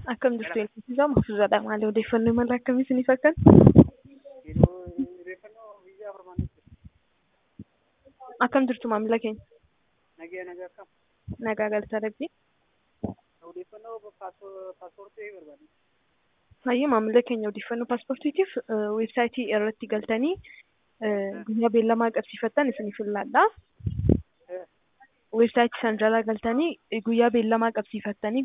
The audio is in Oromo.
Akkam jirtu eebbisiisaa Mahfuuzaadha. Maali odeeffannoo mala akkamii isiniif akkan? Akkam jirtu maamila keenya? Nagaa akkam. Nagaa galata Rabbii. Odeeffannoo paaspoortii barbaade. Hayyee maamila keenya odeeffannoo paaspoortiitiif weebsaayitii irratti galtanii guyyaa beellamaa qabsiifattan isiniif ilaalladha. Weebsaayitii san jala galtanii guyyaa beellamaa qabsiifattanii